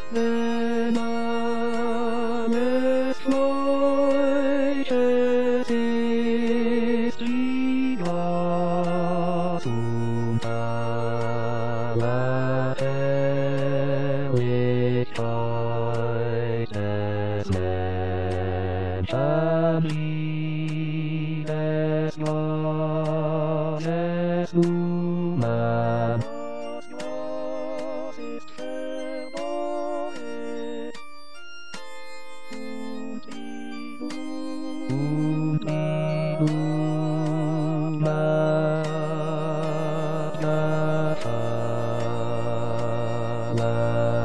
venomous voices is Gigasum ala which brightness mentally as long as human. La